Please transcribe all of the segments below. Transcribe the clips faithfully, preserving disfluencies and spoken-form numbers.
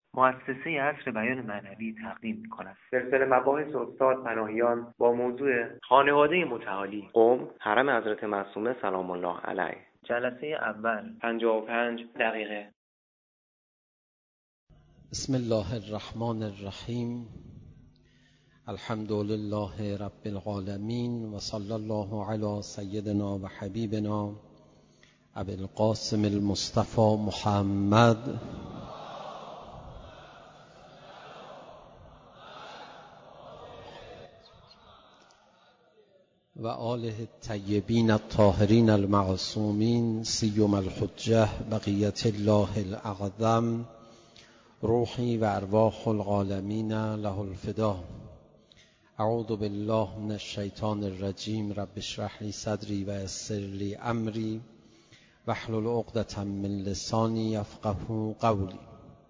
مؤسسه عصر بیان معنوی تقدیم می‌کند. سلسله مباحث استاد پناهیان با موضوع خانواده متعالی، قم، حرم حضرت معصومه سلام الله علیه. جلسه اول پنجاه و پنج دقیقه. بسم الله الرحمن الرحیم. الحمد لله رب العالمین و صلی الله علی سیدنا و حبیبنا ابی القاسم المصطفى محمد و آله الطیبین الطاهرین المعصومین سیما الحجة بقیة الله الاعظم روحی و ارواح العالمین له الفدا. اعوذ بالله من الشیطان الرجیم. رب اشرح لی صدری و یسر لی امری واحلل عقدة من لسانی یفقهوا قولی.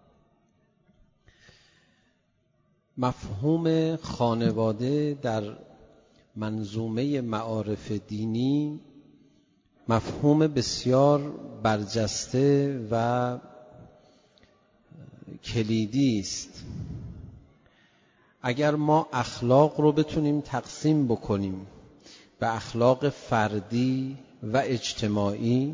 مفهوم خانواده در منظومه معارف دینی مفهوم بسیار برجسته و کلیدی است. اگر ما اخلاق رو بتونیم تقسیم بکنیم به اخلاق فردی و اجتماعی،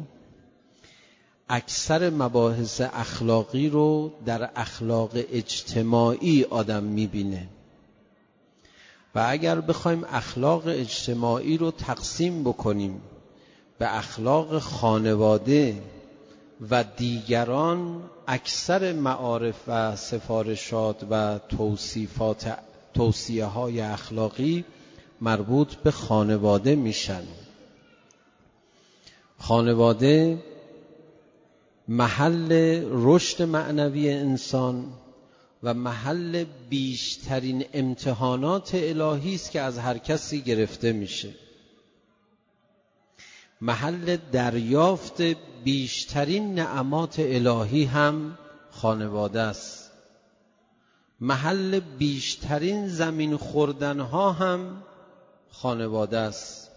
اکثر مباحث اخلاقی رو در اخلاق اجتماعی آدم میبینه و اگر بخوایم اخلاق اجتماعی رو تقسیم بکنیم به اخلاق خانواده و دیگران، اکثر معارف و سفارشات و توصیفات توصیه های اخلاقی مربوط به خانواده میشن. خانواده محل رشد معنوی انسان و محل بیشترین امتحانات الهی است که از هر کسی گرفته میشه. محل دریافت بیشترین نعمات الهی هم خانواده است. محل بیشترین زمین خوردن ها هم خانواده است.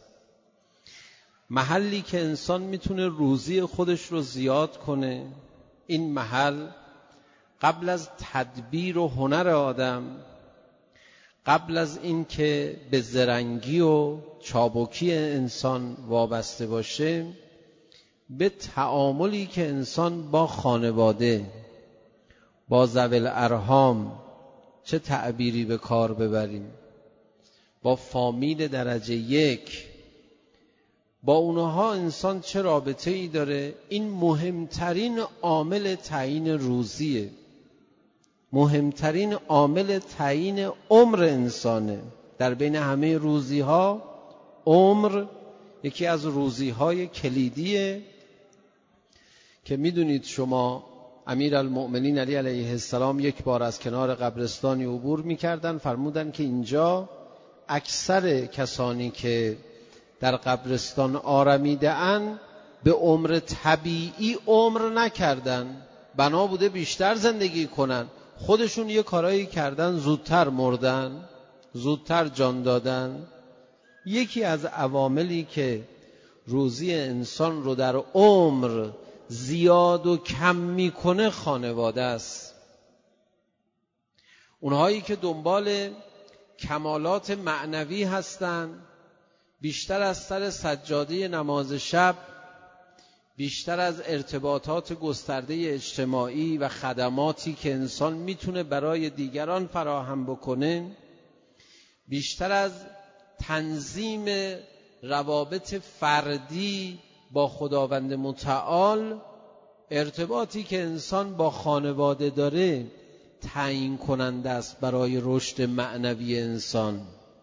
محلی که انسان میتونه روزی خودش رو زیاد کنه. این محل قبل از تدبیر و هنر آدم، قبل از این که به زرنگی و چابکی انسان وابسته باشه، به تعاملی که انسان با خانواده، با ذوی الارحام، چه تعبیری به کار ببریم، با فامیل درجه یک، با اونها انسان چه رابطه ای داره، این مهمترین عامل تعیین روزیه، مهمترین عامل تعیین عمر انسانه. در بین همه روزی ها عمر یکی از روزی های کلیدیه که میدونید شما امیرالمؤمنین علی علیه السلام یک بار از کنار قبرستانی عبور میکردن، فرمودن که اینجا اکثر کسانی که در قبرستان آرمیده ان به عمر طبیعی عمر نکردن، بنا بوده بیشتر زندگی کنن، خودشون یه کارایی کردن زودتر مردن، زودتر جان دادن. یکی از عواملی که روزی انسان رو در عمر زیاد و کم میکنه خانواده است. اونهایی که دنبال کمالات معنوی هستن، بیشتر از سر سجاده نماز شب، بیشتر از ارتباطات گسترده اجتماعی و خدماتی که انسان میتونه برای دیگران فراهم بکنه، بیشتر از تنظیم روابط فردی با خداوند متعال، ارتباطی که انسان با خانواده داره تعیین کننده است برای رشد معنوی انسان.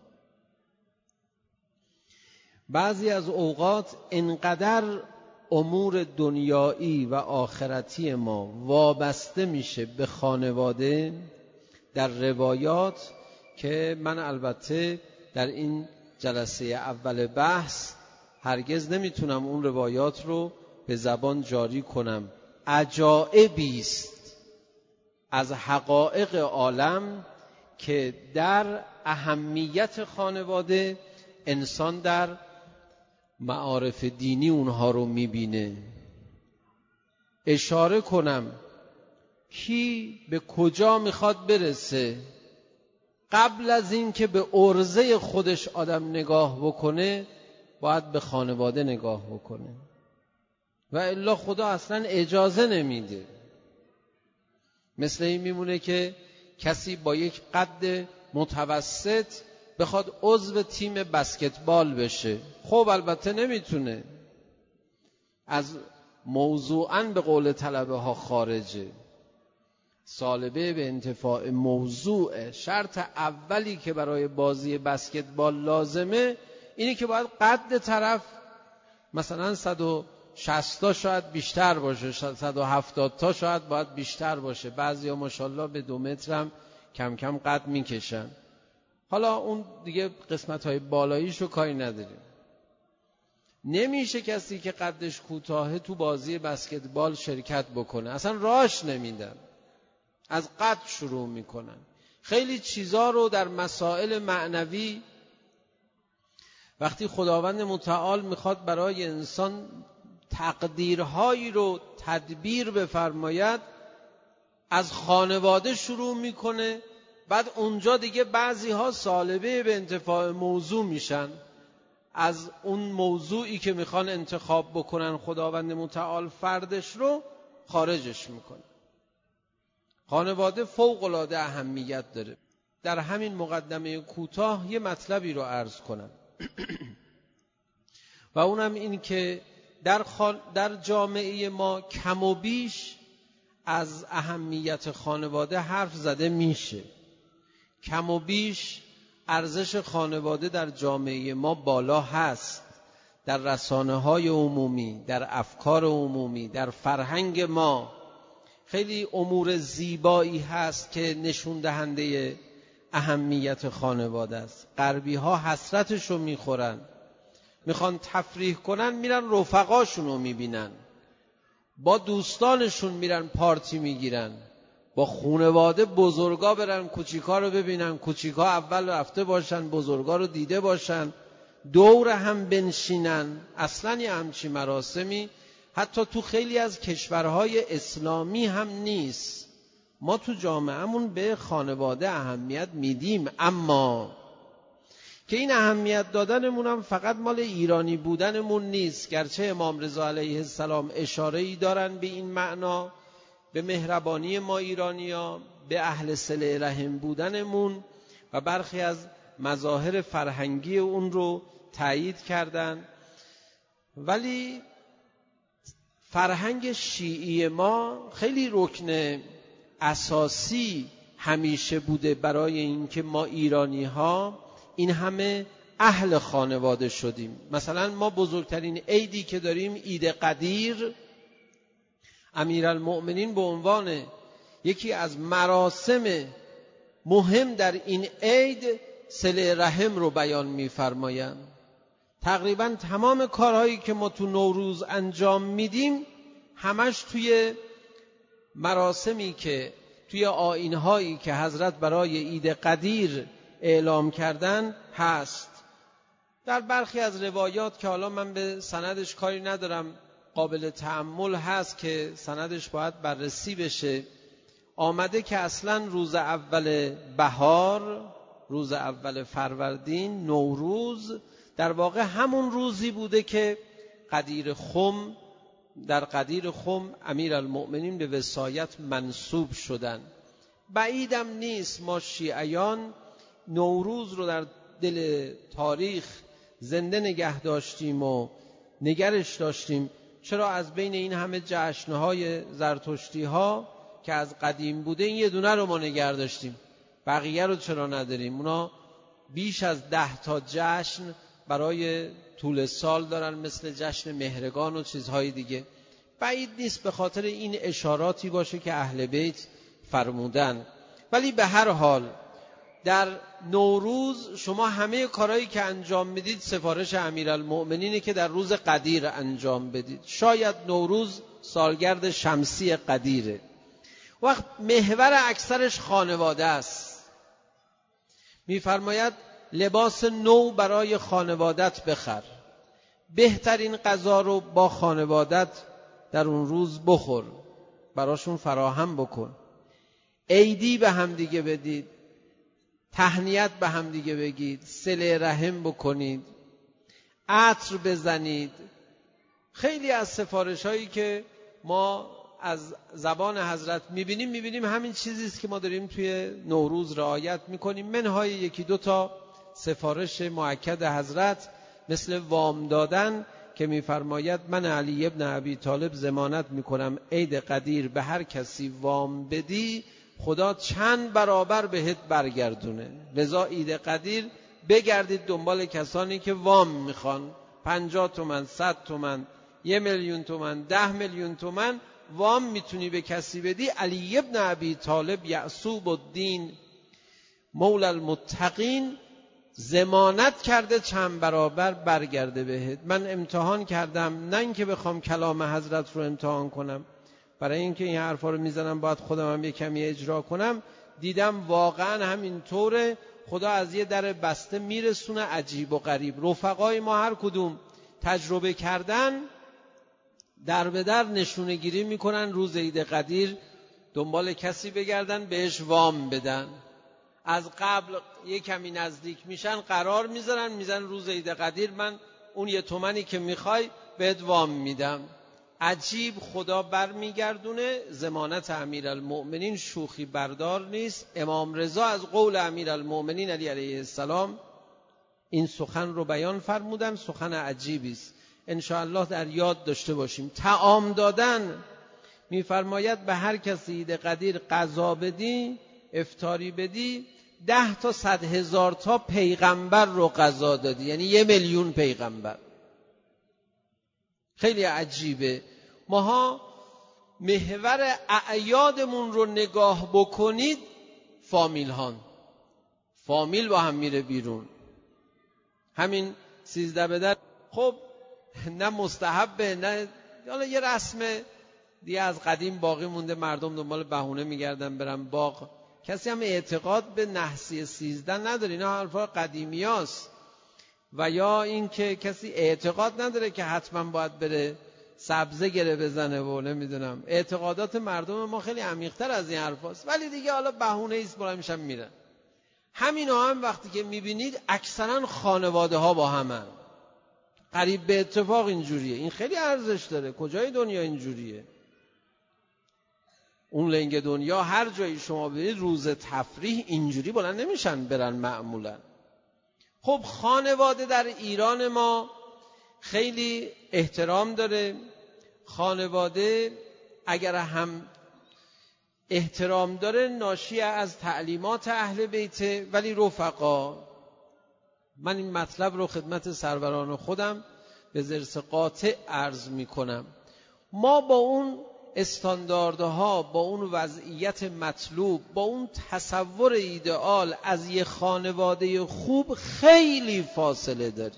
بعضی از اوقات انقدر امور دنیایی و آخرتی ما وابسته میشه به خانواده در روایات که من البته در این جلسه اول بحث هرگز نمیتونم اون روایات رو به زبان جاری کنم. عجایبی است از حقایق عالم که در اهمیت خانواده انسان در معارف دینی اونها رو میبینه. اشاره کنم کی به کجا میخواد برسه، قبل از این که به عرضه خودش آدم نگاه بکنه باید به خانواده نگاه بکنه و الا خدا اصلا اجازه نمیده. مثل این میمونه که کسی با یک قد متوسط بخواد عضو تیم بسکتبال بشه، خب البته نمیتونه، از موضوعاً به قول طلبه ها خارجه. سالبه به انتفاع موضوع، شرط اولی که برای بازی بسکتبال لازمه اینه که باید قد طرف مثلا صد و شصت تا شاید بیشتر باشه، صد و هفتاد تا شاید باید بیشتر باشه، بعضیا ماشاءالله به دو متر هم کم کم قد میکشن. حالا اون دیگه قسمت‌های بالاییشو کاری نداریم. نمیشه کسی که قدش کوتاهه تو بازی بسکتبال شرکت بکنه، اصلا راهش نمیدن، از قد شروع میکنن. خیلی چیزا رو در مسائل معنوی وقتی خداوند متعال میخواد برای انسان تقدیرهایی رو تدبیر بفرماید، از خانواده شروع میکنه، بعد اونجا دیگه بعضی ها سالبه به انتفاع موضوع میشن، از اون موضوعی که میخوان انتخاب بکنن خداوند متعال فردش رو خارجش میکنه. خانواده فوق العاده اهمیت داره. در همین مقدمه کوتاه یه مطلبی رو عرض کنم و اونم این که در, خان... در جامعه ما کم و بیش از اهمیت خانواده حرف زده میشه. کم و بیش ارزش خانواده در جامعه ما بالا هست، در رسانه‌های عمومی، در افکار عمومی، در فرهنگ ما خیلی امور زیبایی هست که نشون دهنده اهمیت خانواده است. غربی ها حسرتش رو میخورن، میخوان تفریح کنن میرن رفقاشون رو میبینن، با دوستانشون میرن پارتی میگیرن، با خانواده بزرگا برن کوچیکا رو ببینن، کوچیکا اول رفته باشن بزرگا رو دیده باشن، دور هم بنشینن. اصلا یه همچی مراسمی حتی تو خیلی از کشورهای اسلامی هم نیست. ما تو جامعهمون به خانواده اهمیت میدیم، اما که این اهمیت دادنمون هم فقط مال ایرانی بودنمون نیست، گرچه امام رضا علیه السلام اشاره‌ای دارن به این معنا، به مهربانی ما ایرانی‌ها، به اهل صله رحم بودنمون و برخی از مظاهر فرهنگی اون رو تایید کردن. ولی فرهنگ شیعی ما خیلی رکن اساسی همیشه بوده برای اینکه ما ایرانی‌ها این همه اهل خانواده شدیم. مثلا ما بزرگترین عیدی که داریم عید قدیر، امیرالمؤمنین به عنوان یکی از مراسم مهم در این عید صله رحم رو بیان می‌فرمایند. تقریبا تمام کارهایی که ما تو نوروز انجام میدیم همش توی مراسمی که توی آیین‌هایی که حضرت برای عید قدیر اعلام کردن هست. در برخی از روایات که حالا من به سندش کاری ندارم، قابل تأمل هست که سندش باید بررسی بشه، آمده که اصلا روز اول بهار، روز اول فروردین، نوروز، در واقع همون روزی بوده که قدیر خم، در قدیر خم امیرالمؤمنین به وصایت منصوب شدن. بعیدم نیست ما شیعیان نوروز رو در دل تاریخ زنده نگه داشتیم و نگرش داشتیم. چرا از بین این همه جشنهای زرتشتی ها که از قدیم بوده این یه دونه رو ما نگه داشتیم، بقیه رو چرا نداریم؟ اونا بیش از ده تا جشن برای طول سال دارن، مثل جشن مهرگان و چیزهای دیگه. بعید نیست به خاطر این اشاراتی باشه که اهل بیت فرمودن. ولی به هر حال در نوروز شما همه کارهایی که انجام میدید سفارش امیرالمؤمنینه که در روز قدیر انجام بدید. شاید نوروز سالگرد شمسی قدیره، وقت محور اکثرش خانواده است. میفرماید لباس نو برای خانوادت بخر، بهترین غذا رو با خانوادت در اون روز بخور، براشون فراهم بکن. عیدی به هم دیگه بدید، تهنیت به هم دیگه بگید، صله رحم بکنید، عطر بزنید. خیلی از سفارش هایی که ما از زبان حضرت میبینیم میبینیم همین چیزی است که ما داریم توی نوروز رعایت میکنیم. منهای یکی دو تا سفارش مؤکد حضرت مثل وام دادن که میفرماید من علی ابن ابی طالب ضمانت میکنم عید قدیر به هر کسی وام بدی خدا چند برابر بهت برگردونه. لذا عید قدیر بگردید دنبال کسانی که وام میخوان، پنجاه تومن، صد تومن، یه میلیون تومن، ده میلیون تومن وام میتونی به کسی بدی. علی ابن ابی طالب یعصوب الدین مولا المتقین ضمانت کرده چند برابر برگرده بهت. من امتحان کردم، نه اینکه بخوام کلام حضرت رو امتحان کنم، برای اینکه این حرفا رو میزنم باید خودم هم یه کمی اجرا کنم، دیدم واقعا همین طوره. خدا از یه در بسته میرسونه عجیب و غریب. رفقای ما هر کدوم تجربه کردن در به در نشونه گیری میکنن روز عید قدیر دنبال کسی بگردن بهش وام بدن. از قبل یه کمی نزدیک میشن قرار میذارن میزن روز عید قدیر من اون یه تومنی که میخوای بهت وام میدم. عجیب خدا بر میگردونه. ضمانت امیرالمؤمنین شوخی بردار نیست. امام رضا از قول امیرالمؤمنین علی علیه السلام این سخن رو بیان فرمودن. سخن عجیبی است، انشاءالله در یاد داشته باشیم. طعام دادن میفرماید به هر کسی عید قدیر غذا بدی، افطاری بدی، ده تا صد هزار تا پیغمبر رو غذا دادی، یعنی یه میلیون پیغمبر. خیلی عجیبه. ماها محور اعیادمون رو نگاه بکنید، فامیل هان فامیل با هم میره بیرون. همین سیزده بدر خب نه مستحبه نه حالا یه رسم دیگه از قدیم باقی مونده، مردم دنبال بهونه میگردن برن باغ. کسی هم اعتقاد به نحسی سیزده نداره، اینا حرفا قدیمی هست. و یا این که کسی اعتقاد نداره که حتما باید بره سبزه گره بزنه و نمیدونم. اعتقادات مردم ما خیلی عمیق‌تر از این حرفاست، ولی دیگه حالا بهونه ایست برای میشن میرن. همینا هم وقتی که میبینید اکثرا خانواده ها با همن، قریب به اتفاق اینجوریه. این خیلی ارزش داره. کجای دنیا اینجوریه؟ اون لنگ دنیا هر جایی شما برید روز تفریح اینجوری بلند نمیشن برن معمولا. خب خانواده در ایران ما خیلی احترام داره. خانواده اگر هم احترام داره ناشی از تعلیمات اهل بیته. ولی رفقا، من این مطلب رو خدمت سروران خودم به ضرس قاطع عرض می کنم. ما با اون استانداردها، با اون وضعیت مطلوب، با اون تصور ایدئال از یه خانواده خوب خیلی فاصله داریم.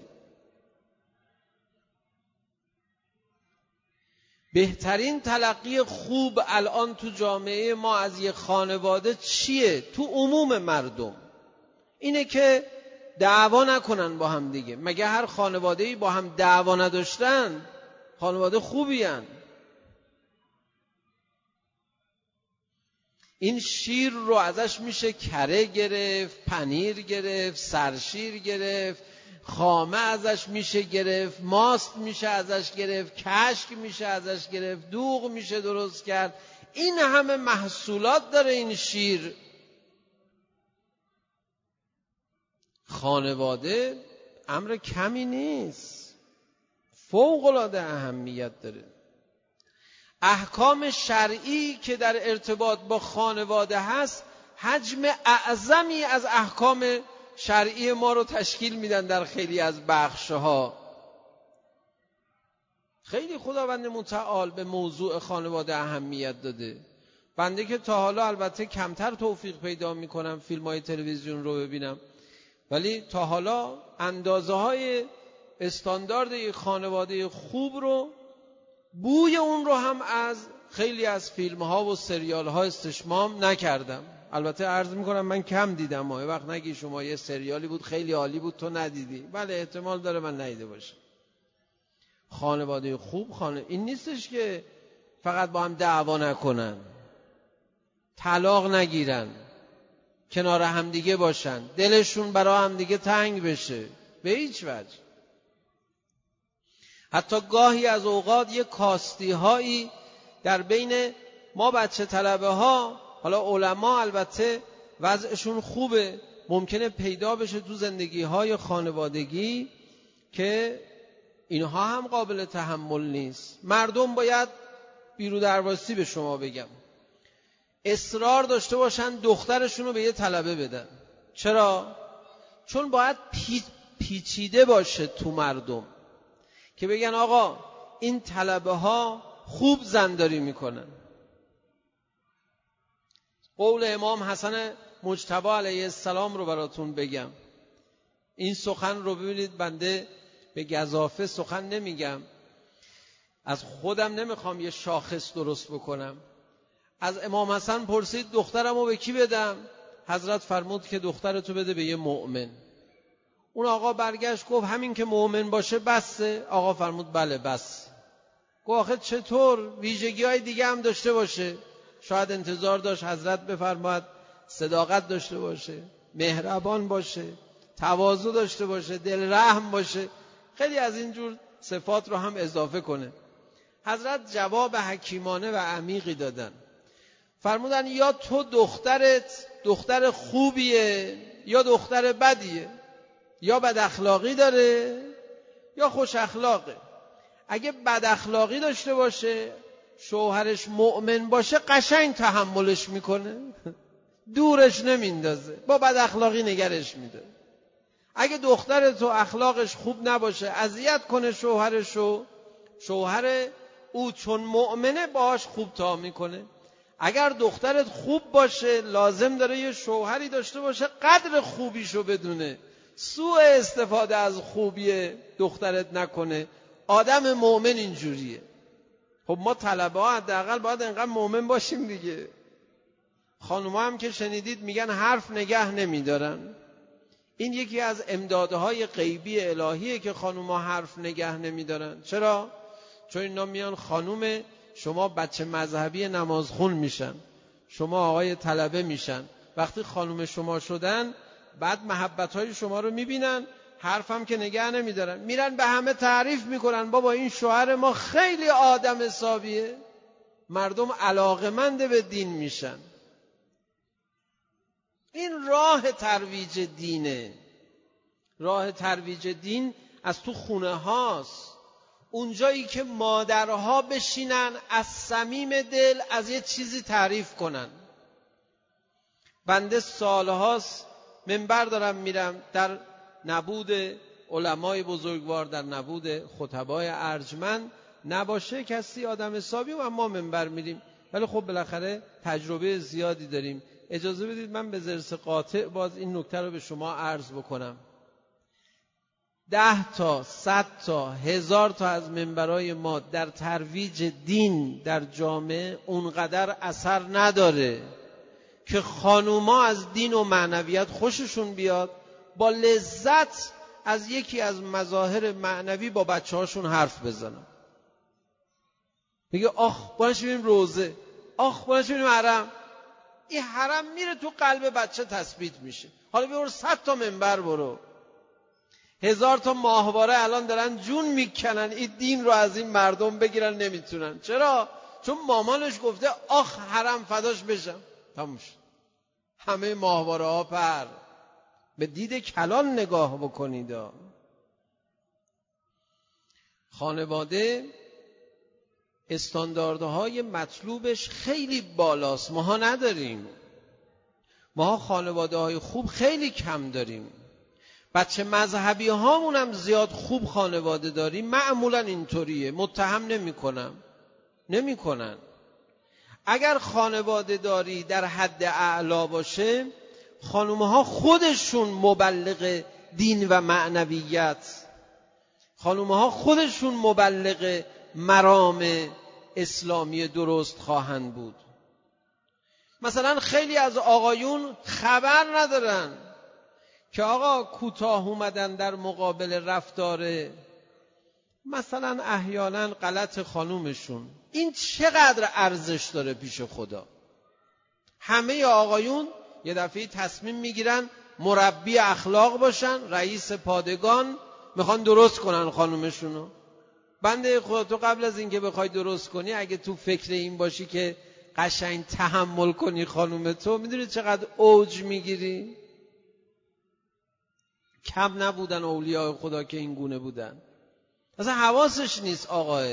بهترین تلقی خوب الان تو جامعه ما از یه خانواده چیه؟ تو عموم مردم اینه که دعوا نکنن با هم دیگه. مگه هر خانواده‌ای با هم دعوا نداشتن خانواده خوبی هن؟ این شیر رو ازش میشه کره گرفت، پنیر گرفت، سرشیر گرفت، خامه ازش میشه گرفت، ماست میشه ازش گرفت، کشک میشه ازش گرفت، دوغ میشه درست کرد. این همه محصولات داره این شیر. خانواده امر کمی نیست، فوق العاده اهمیت داره. احکام شرعی که در ارتباط با خانواده هست حجم اعظمی از احکام شرعی ما رو تشکیل میدن در خیلی از بخشها. خیلی خداوند متعال به موضوع خانواده اهمیت داده. بنده که تا حالا البته کمتر توفیق پیدا میکنم فیلم های تلویزیون رو ببینم، ولی تا حالا اندازه های استاندارد یک خانواده خوب رو، بوی اون رو هم از خیلی از فیلم ها و سریال ها استشمام نکردم. البته عرض میکنم من کم دیدم. ما یه وقت نگی شما یه سریالی بود خیلی عالی بود تو ندیدی. بله احتمال داره من ندیده باشم. خانواده خوب خانه این نیستش که فقط با هم دعوا نکنن، طلاق نگیرن، کنار همدیگه باشن، دلشون برای همدیگه تنگ بشه، به هیچ وجه. حتی گاهی از اوقات یک کاستی هایی در بین ما بچه طلبه ها، حالا علما البته وضعشون خوبه، ممکنه پیدا بشه تو زندگی های خانوادگی که اینها هم قابل تحمل نیست. مردم باید بیرو درواسی به شما بگم اصرار داشته باشن دخترشون رو به یه طلبه بدن. چرا؟ چون باید پی... پیچیده باشه تو مردم که بگن آقا این طلبه ها خوب زنداری میکنن. قول امام حسن مجتبی علیه السلام رو براتون بگم. این سخن رو ببینید، بنده به گزافه سخن نمیگم، از خودم نمیخوام یه شاخص درست بکنم. از امام حسن پرسید دخترمو به کی بدم؟ حضرت فرمود که دخترتو بده به یه مؤمن. اون آقا برگشت گفت همین که مؤمن باشه بسه؟ آقا فرمود بله بس. گفت آخه چطور؟ ویژگی های دیگه هم داشته باشه. شاید انتظار داشت حضرت بفرماید صداقت داشته باشه، مهربان باشه، تواضع داشته باشه، دل رحم باشه، خیلی از اینجور صفات رو هم اضافه کنه. حضرت جواب حکیمانه و عمیقی دادن. فرمودن یا تو دخترت دختر خوبیه یا دختر بدیه، یا بد اخلاقی داره یا خوش اخلاقه. اگه بد اخلاقی داشته باشه، شوهرش مؤمن باشه، قشنگ تحملش میکنه، دورش نمیندازه، با بد اخلاقی نگرش میده. اگه دختر تو اخلاقش خوب نباشه، اذیت کنه شوهرشو، شوهر او چون مؤمنه باهاش خوب تا میکنه. اگر دخترت خوب باشه، لازم داره یه شوهری داشته باشه قدر خوبیشو بدونه، سوء استفاده از خوبی دخترت نکنه. آدم مؤمن اینجوریه. خب ما طلبه ها حداقل باید انقدر مؤمن باشیم دیگه. خانوما هم که شنیدید میگن حرف نگه نمیدارن. این یکی از امدادهای غیبی الهیه که خانوما حرف نگه نمیدارن. چرا؟ چون اینا میان خانوم شما بچه مذهبی نمازخون میشن، شما آقای طلبه میشن. وقتی خانوم شما شدن، بعد محبتهای شما رو میبینن، حرفم که نگه نمیدارن، میرن به همه تعریف میکنن بابا این شوهر ما خیلی آدم حسابیه. مردم علاقمند به دین میشن. این راه ترویج دینه. راه ترویج دین از تو خونه هاست. اونجایی که مادرها بشینن از صمیم دل از یه چیزی تعریف کنن. بنده سالهاست منبر دارم میرم، در نبود علمای بزرگوار، در نبود خطبای ارجمند نباشه کسی آدم حسابی و ما منبر میریم، ولی خب بالاخره تجربه زیادی داریم. اجازه بدید من به ضرس قاطع باز این نکته رو به شما عرض بکنم. ده تا، صد تا، هزار تا از منبرای ما در ترویج دین در جامعه اونقدر اثر نداره که خانوما از دین و معنویت خوششون بیاد، با لذت از یکی از مظاهر معنوی با بچه هاشون حرف بزنن. میگه آخ باید بریم روزه، آخ باید بریم حرم. این حرم میره تو قلب بچه تثبیت میشه. حالا برو صد تا منبر برو، هزار تا ماهواره الان دارن جون میکنن این دین رو از این مردم بگیرن، نمیتونن. چرا؟ چون مامانش گفته آخ حرم فداش بشم. تموم شد. همه ماهواره ها پر. به دید کلان نگاه بکنید. خانواده استانداردهای مطلوبش خیلی بالاست، ماها نداریم. ماها خانواده های خوب خیلی کم داریم. بچه مذهبی هامون هم زیاد خوب خانواده داریم. معمولا اینطوریه. متهم نمی کنم، نمی کنن. اگر خانواده داری در حد اعلا باشه، خانومها خودشون مبلغ دین و معنویت، خانومها خودشون مبلغ مرام اسلامی درست خواهند بود. مثلا خیلی از آقایون خبر ندارن که آقا کوتاه اومدن در مقابل رفتار مثلا احیانا غلط خانومشون، این چقدر ارزش داره پیش خدا؟ همه آقایون یه دفعه تصمیم میگیرن مربی اخلاق باشن، رئیس پادگان، میخوان درست کنن خانومشونو. بنده خدا تو قبل از اینکه بخوای درست کنی اگه تو فکر این باشی که قشنگ تحمل کنی خانوم تو، میدونی چقدر اوج میگیری؟ کم نبودن اولیاء خدا که این گونه بودن. اصلا حواسش نیست آقاه.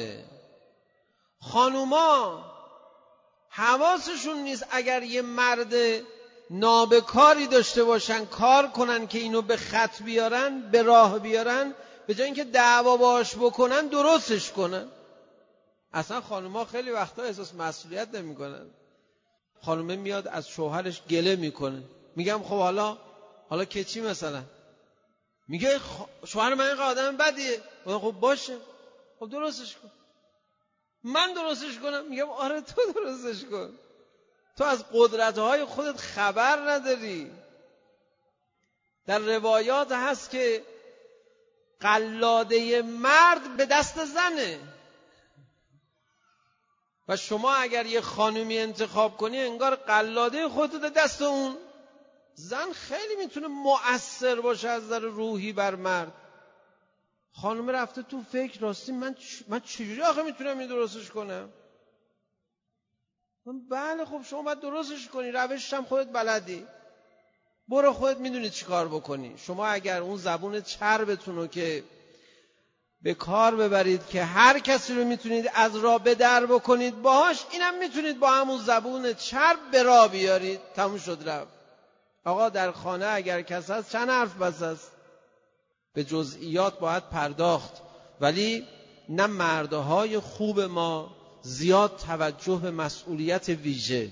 خانوما حواسشون نیست اگر یه مرد نابکاری داشته باشن کار کنن که اینو به خط بیارن، به راه بیارن، به جای اینکه دعوا باش بکنن درستش کنن. اصلا خانوما خیلی وقتا احساس مسئولیت نمی کنن. خانومه میاد از شوهرش گله میکنه، میگم خب حالا حالا که چی مثلا؟ میگه شوهر من اینقدر آدم بدیه. خب باشه، خب درستش کن. من درستش کنم؟ میگم آره تو درستش کن. تو از قدرت‌های خودت خبر نداری. در روایات هست که قلاده مرد به دست زنه و شما اگر یه خانومی انتخاب کنی انگار قلاده خودت به دست اون. زن خیلی میتونه مؤثر باشه از نظر روحی بر مرد. خانم رفته تو فکر راستی من چ... من چجوری آخه میتونم این درستش کنم؟ من بله خب شما باید درستش کنی، روشش هم خودت بلدی، برو خودت میدونی چی کار بکنی. شما اگر اون زبون چربتون رو که به کار ببرید که هر کسی رو میتونید از راه به در بکنید باهاش، اینم میتونید با همون زبون چرب به راه بیارید. تموم شد رفت. آقا در خانه اگر کس هست چند حرف بس است؟ به جزئیات باید پرداخت، ولی نه مردهای خوب ما زیاد توجه به مسئولیت ویژه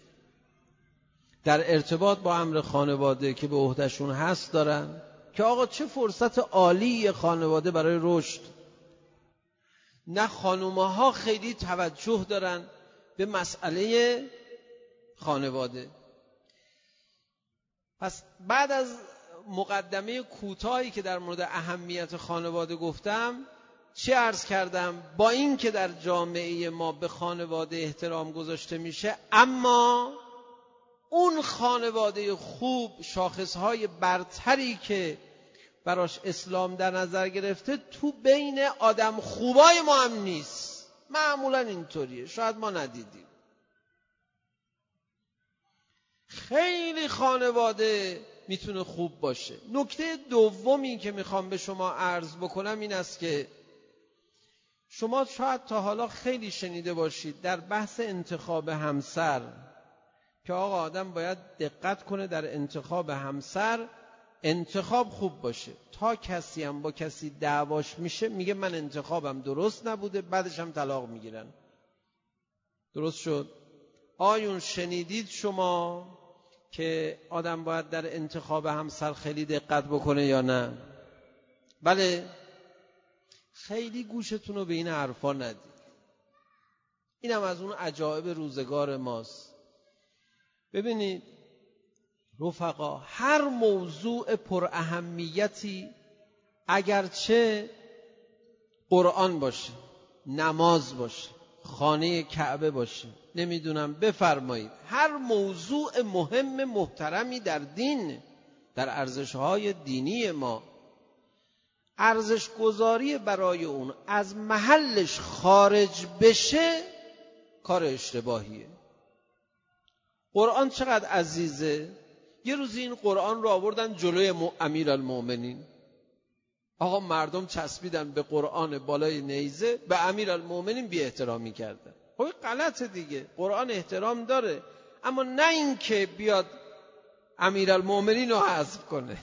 در ارتباط با امر خانواده که به عهدهشون هست دارن که آقا چه فرصت عالی خانواده برای رشد. نه خانومها خیلی توجه دارن به مسئله خانواده. پس بعد از مقدمه کوتاهی که در مورد اهمیت خانواده گفتم، چه عرض کردم؟ با این که در جامعه ما به خانواده احترام گذاشته میشه، اما اون خانواده خوب، شاخصهای برتری که براش اسلام در نظر گرفته تو بین آدم خوبای ما هم نیست. معمولا اینطوریه، شاید ما ندیدیم. خیلی خانواده میتونه خوب باشه. نکته دومی که میخوام به شما عرض بکنم این است که شما شاید تا حالا خیلی شنیده باشید در بحث انتخاب همسر که آقا آدم باید دقت کنه در انتخاب همسر، انتخاب خوب باشه. تا کسی هم با کسی دعواش میشه میگه من انتخابم درست نبوده، بعدش هم طلاق میگیرن. درست شد؟ آیون شنیدید شما که آدم باید در انتخاب همسر خیلی دقت بکنه یا نه؟ بله. خیلی گوشتون رو به این حرفا ندید. اینم از اون عجایب روزگار ماست. ببینید رفقا، هر موضوع پر اهمیتی اگرچه قرآن باشه، نماز باشه، خانه کعبه باشه، نمیدونم بفرمایید، هر موضوع مهم محترمی در دین، در ارزش‌های دینی ما، ارزش گذاری برای اون از محلش خارج بشه کار اشتباهیه. قرآن چقدر عزیزه. یه روزی این قرآن رو آوردن جلوی امیرالمومنین. آقا مردم چسبیدن به قرآن بالای نیزه، به امیرالمومنین بی احترامی کردن. خب غلطه دیگه. قرآن احترام داره، اما نه این که بیاد امیرالمومنین رو حذف کنه.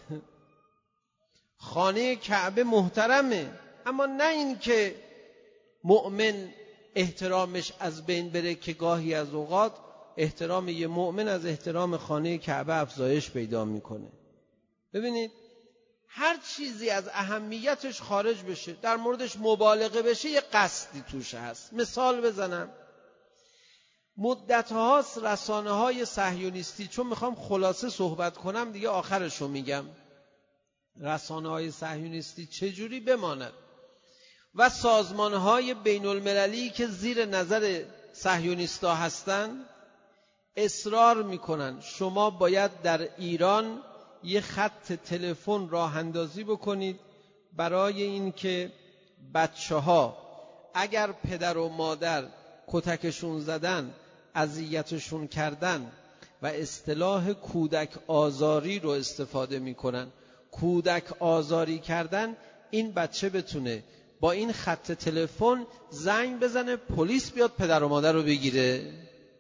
خانه کعبه محترمه، اما نه این که مؤمن احترامش از بین بره که گاهی از اوقات احترام یه مؤمن از احترام خانه کعبه افزایش پیدا میکنه. ببینید هر چیزی از اهمیتش خارج بشه، در موردش مبالغه بشه، یه قصدی توش هست. مثال بزنم، مدت هاست رسانه های صهیونیستی، چون میخوام خلاصه صحبت کنم دیگه آخرشو میگم، رسانه های صهیونیستی چجوری بماند، و سازمانهای بین المللی که زیر نظر صهیونیستا هستن اصرار میکنن شما باید در ایران یه خط تلفن راه اندازی بکنید برای اینکه بچه‌ها اگر پدر و مادر کتکشون زدن، اذیتشون کردن و اصطلاح کودک آزاری رو استفاده میکنن، کودک آزاری کردن، این بچه بتونه با این خط تلفن زنگ بزنه پلیس بیاد پدر و مادر رو بگیره.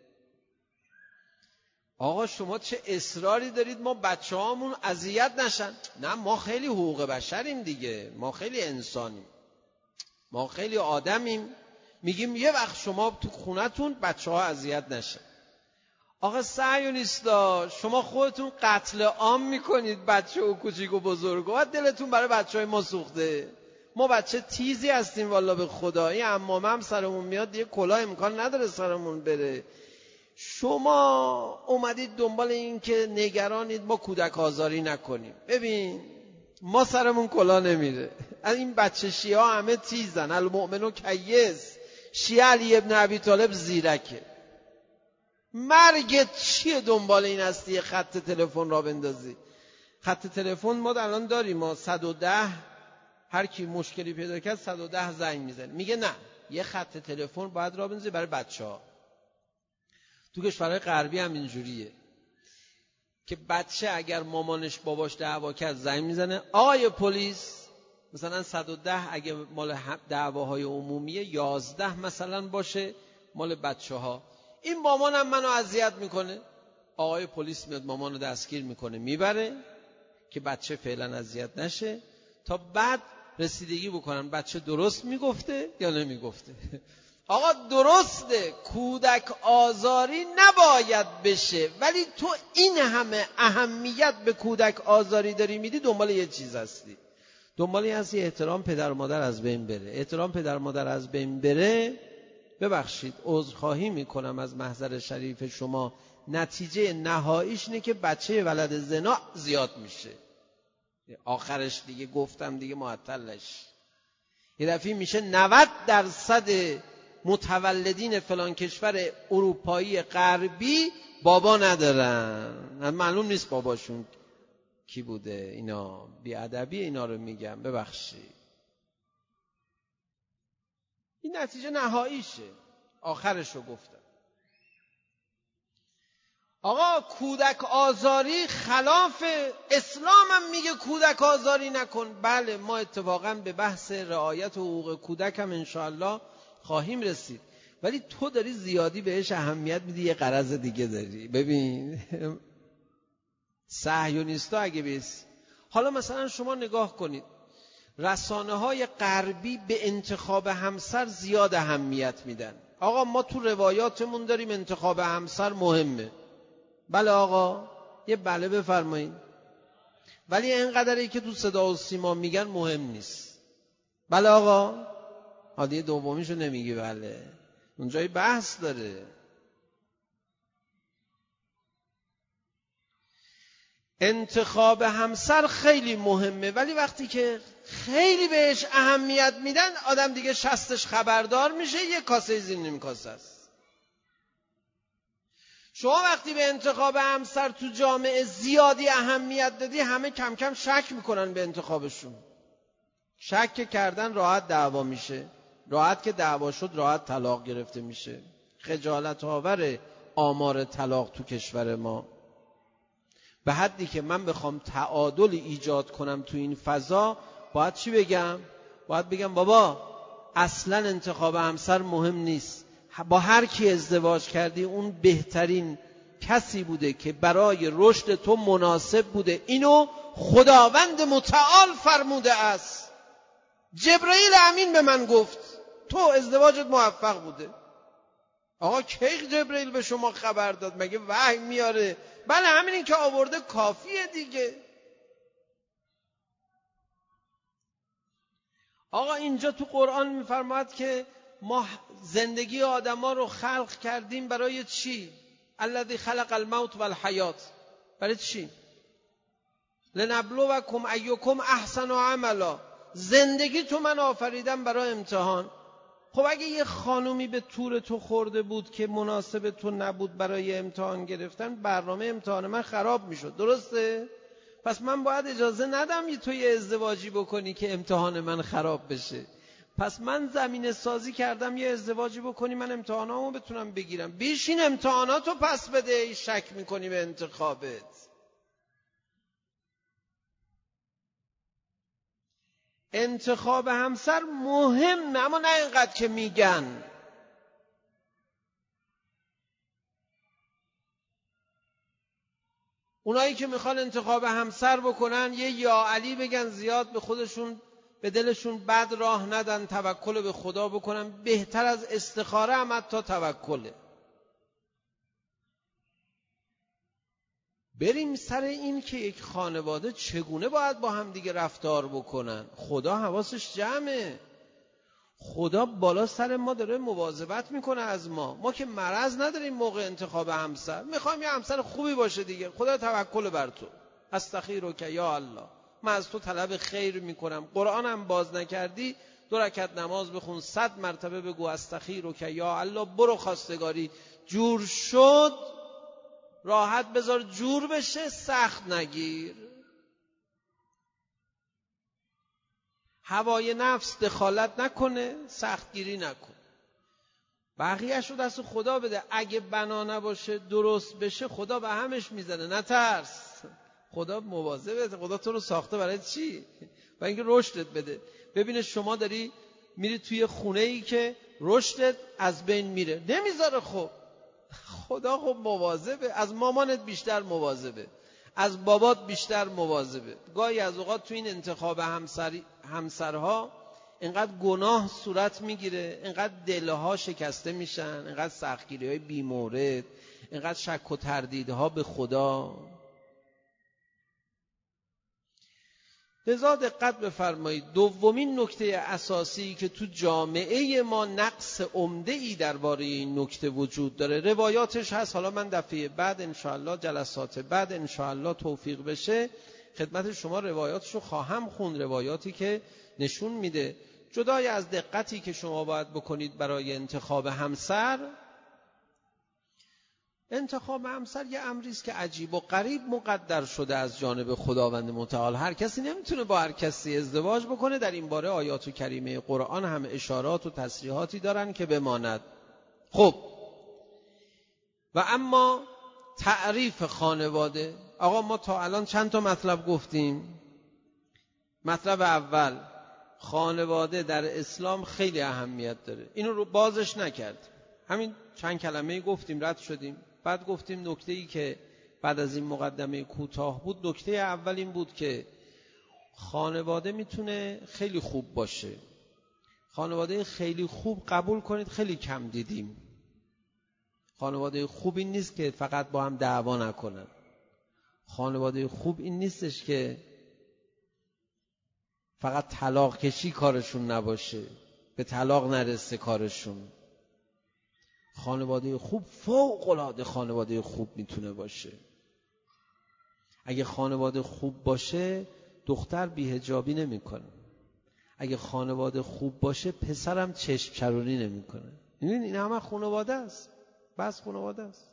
آقا شما چه اصراری دارید ما بچه هامون اذیت نشن؟ نه، ما خیلی حقوق بشریم دیگه، ما خیلی انسانیم، ما خیلی آدمیم، میگیم یه وقت شما تو خونتون بچه ها اذیت نشن. آقا صهیونیستا شما خودتون قتل عام میکنید بچه و کوچیک و بزرگ و دلتون برای بچه های ما سوخته. ما بچه تیزی هستیم والله به خدایی، اما هم سرمون میاد یه کلاه امکان نداره سرمون بره. شما اومدید دنبال این که نگرانید ما کودک آزاری نکنیم. ببین ما سرمون کلاه نمیره، از این بچه شیعه ها همه تیزن، المؤمن کیس، شیعه علی ابن ابی طالب زیرکه. مرگت چیه دنبال این هستی یه خط تلفن را بندازی؟ خط تلفن ما الان داریم، ما صد و ده، هر کی مشکلی پیدا کرد صد و ده زنگ میزنه. میگه نه، یه خط تلفن باید را بندازی برای بچه‌ها. تو کشورهای غربی هم اینجوریه که بچه اگر مامانش باباش دعوا کرد زنگ میزنه آقای پلیس، مثلا صد و ده اگه مال دعواهای عمومیه، یازده مثلا باشه مال بچه‌ها. این مامانم منو اذیت میکنه، آقای پلیس میاد مامانو دستگیر میکنه میبره که بچه فعلا اذیت نشه تا بعد رسیدگی بکنن بچه درست میگفته یا نمیگفته. آقا درسته کودک آزاری نباید بشه، ولی تو این همه اهمیت به کودک آزاری داری میدی، دنبال یه چیز هستی، دنبال این هستی احترام پدر و مادر از بین بره. احترام پدر و مادر از بین بره، ببخشید عذرخواهی میکنم از محضر شریف شما، نتیجه نهاییش اینه که بچه ولد زنا زیاد میشه. آخرش دیگه گفتم دیگه معطلش، یه دفعه میشه نود درصد متولدین فلان کشور اروپایی غربی بابا ندارن، معلوم نیست باباشون کی بوده. اینا بیادبی اینا رو میگم، ببخشید. این نتیجه نهاییشه، آخرش رو گفتم. آقا کودک آزاری خلاف اسلام هم میگه کودک آزاری نکن. بله ما اتفاقا به بحث رعایت حقوق کودک هم انشاءالله خواهیم رسید، ولی تو داری زیادی بهش اهمیت میدی، یه غرض دیگه داری. ببین صهیونیستا اگه بیس، حالا مثلا شما نگاه کنید رسانه های غربی به انتخاب همسر زیاد اهمیت میدن. آقا ما تو روایاتمون داریم انتخاب همسر مهمه. بله آقا، یه بله بفرمایید، ولی اینقدری که تو صدا و سیما میگن مهم نیست. بله آقا، حالا دومیشو نمیگی بله، اونجای بحث داره. انتخاب همسر خیلی مهمه، ولی وقتی که خیلی بهش اهمیت میدن آدم دیگه شستش خبردار میشه، یه کاسه زیر نیم کاسه است. شما وقتی به انتخاب همسر تو جامعه زیادی اهمیت دادی، همه کم کم شک میکنن به انتخابشون. شک کردن راحت دعوا میشه، راحت که دعوا شد راحت طلاق گرفته میشه. خجالت آور آمار طلاق تو کشور ما. به حدی که من بخوام تعادل ایجاد کنم تو این فضا، باید چی بگم؟ باید بگم بابا اصلا انتخاب همسر مهم نیست، با هر کی ازدواج کردی اون بهترین کسی بوده که برای رشد تو مناسب بوده، اینو خداوند متعال فرموده است. جبرئیل امین به من گفت تو ازدواجت موفق بوده. آقا کی جبرئیل به شما خبر داد؟ مگه وحی میاره؟ بله همین که آورده کافیه دیگه. آقا اینجا تو قرآن میفرماد که ما زندگی آدما رو خلق کردیم برای چی؟ الذی خلق الموت والحیات. برای چی؟ لنبلوکم ایکم احسن عملا. زندگی تو من آفریدم برای امتحان. خب اگه یه خانومی به تور تو خورده بود که مناسب تو نبود برای امتحان گرفتن، برنامه امتحان من خراب میشد، درسته؟ پس من باید اجازه ندم تو یه ازدواجی بکنی که امتحان من خراب بشه. پس من زمینه سازی کردم یه ازدواجی بکنی من امتحانامو بتونم بگیرم. بیشین امتحاناتو پس بده، ای شک میکنی به انتخابت. انتخاب همسر مهمه، اما نه اینقدر که میگن. اونایی که میخوان انتخاب همسر بکنن یه یا علی بگن، زیاد به خودشون به دلشون بد راه ندن، توکل به خدا بکنن. بهتر از استخاره هم حتی توکله. بریم سر این که یک خانواده چگونه باید با هم دیگه رفتار بکنن. خدا حواسش جمعه. خدا بالا سر ما داره مواظبت میکنه از ما. ما که مرض نداریم موقع انتخاب همسر. میخوایم یه همسر خوبی باشه دیگه. خدا توکل بر تو. استخیرک یا الله. من از تو طلب خیر میکنم. قرآنم باز نکردی دو رکعت نماز بخون، صد مرتبه بگو استخیرک یا الله. برو خواستگاری جور شد راحت بذار جور بشه، سخت نگیر. هوای نفس دخالت نکنه، سختگیری نکن. بقیه‌اش رو دست خدا بده. اگه بنا نباشه درست بشه خدا به همش میزنه، نترس. خدا مواظبه. خدا تو رو ساخته برای چی؟ برای اینکه رشدت بده. ببینه شما داری میری توی خونه‌ای که رشدت از بین میره، نمیذاره. خب خدا خب مواظبه. از مامانت بیشتر مواظبه، از بابات بیشتر مواظبه. گاهی از اوقات تو این انتخاب همسری همسرها اینقدر گناه صورت میگیره، اینقدر دلها شکسته میشن، اینقدر سختگیری‌های بی‌مورد، اینقدر شک و تردیدها به خدا. لذا دقت بفرمایید. دومین نکته اساسی که تو جامعه ما نقص عمده‌ای درباره این نکته وجود داره، روایاتش هست. حالا من دفعه بعد انشاءالله، جلسات بعد انشاءالله توفیق بشه، خدمت شما روایاتشو خواهم خوند. روایاتی که نشون میده جدای از دقتی که شما باید بکنید برای انتخاب همسر، انتخاب همسر یه امری است که عجیب و غریب مقدر شده از جانب خداوند متعال. هر کسی نمیتونه با هر کسی ازدواج بکنه. در این باره آیات کریمه قرآن هم اشارات و تصریحاتی دارن که بماند. خب و اما تعریف خانواده. آقا ما تا الان چند تا مطلب گفتیم. مطلب اول، خانواده در اسلام خیلی اهمیت داره. اینو رو بازش نکرد، همین چند کلمه گفتیم رد شدیم. بعد گفتیم نکته‌ای که بعد از این مقدمه کوتاه بود، نکته اول این بود که خانواده میتونه خیلی خوب باشه. خانواده خیلی خوب قبول کنید خیلی کم دیدیم. خانواده خوب این نیست که فقط با هم دعوا نکنن. خانواده خوب این نیستش که فقط طلاق کشی کارشون نباشه، به طلاق نرسه کارشون. خانواده خوب فوق العاده خانواده خوب میتونه باشه. اگه خانواده خوب باشه دختر بی‌حجابی نمیکنه. اگه خانواده خوب باشه پسرم چشم چرونی نمیکنه. این این همه خانواده است. بس خانواده است.